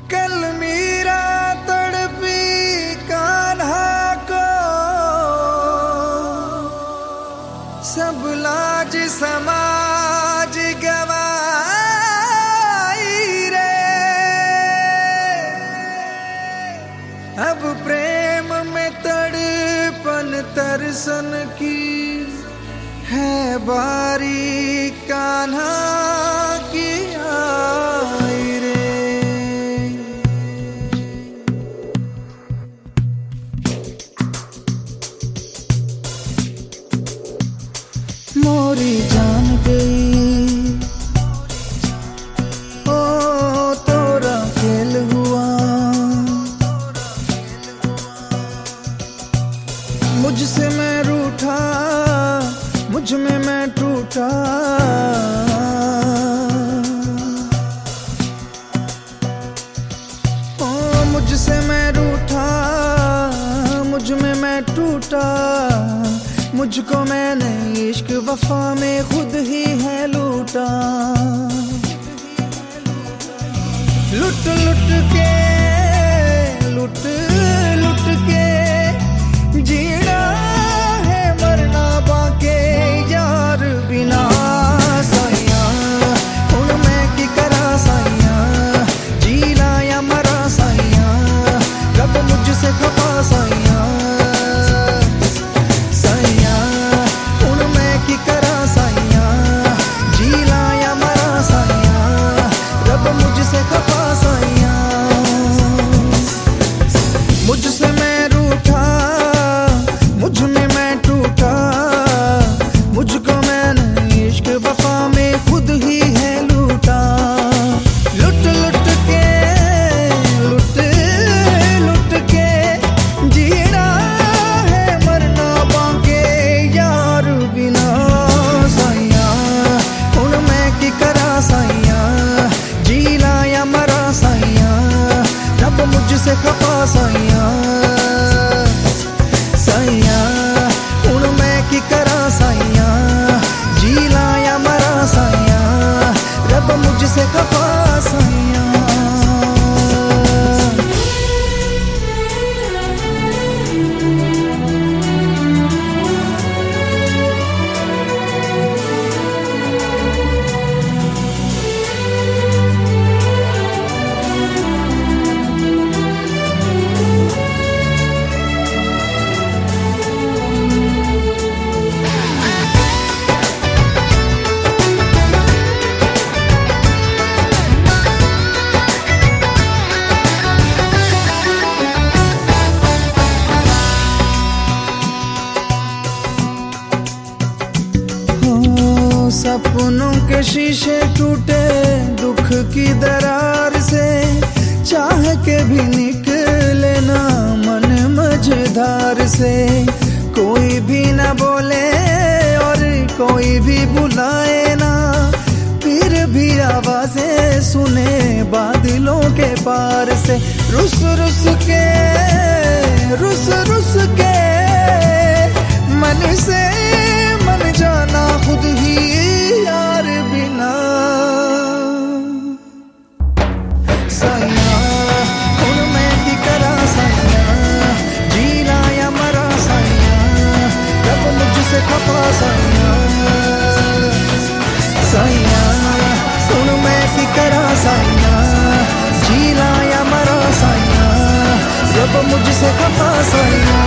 कल मीरा तड़पी कान्हा को, सब लाज समाज गवाई रे। अब प्रेम में तड़पन तरसन की है बारी, कान्हा की आई रे। मोरी जान गई ओ तोरा खेल हुआ, मुझसे मैं रूठा, मुझ में मैं टूटा। ओ मुझसे मैं रूठा, मुझ में मैं टूटा। मुझको मैंने इश्क वफा में खुद ही है लूटा। लुट लुट के, लुट लुट के जीना है, मरना बाके यार बिना। साइया हुण मैं की करा साइया, जीना या मरा साइया, रब मुझसे खफा साइया। साइया हुण मैं की करा साइया, जीना या मरा साइया, रब मुझसे खफा साइया। मुझसे मैं रूठा, मुझ में मैं टूटा। मुझको मैंने इश्क वफा में खुद ही है लूटा। लुट लुट के, लुट लुट के जीना है, मरना बाके यार बिना। साइया हुण मैं की करा साइया, जीना या मरा साइया, रब मुझसे खफा साइया। साइया हुण मैं की करा साइया, जीना या मरा साइया, रब मुझसे खफा साइया। सपनों के शीशे टूटे दुख की दरार से, चाह के भी निकले ना मन मझधार से। कोई भी ना बोले और कोई भी बुलाए ना, फिर भी आवाजें सुने बादलों के पार से। रुस रुस के, रुस रुस के मन से मन जाना खुद ही यार बिना। साइया हुण मैं की करा साइया, जीना या मरा साइया, रब मुझसे खफा साइया। साइया हुण मैं की करा साइया, जीना या मरा साइया, रब मुझसे खफा साइया।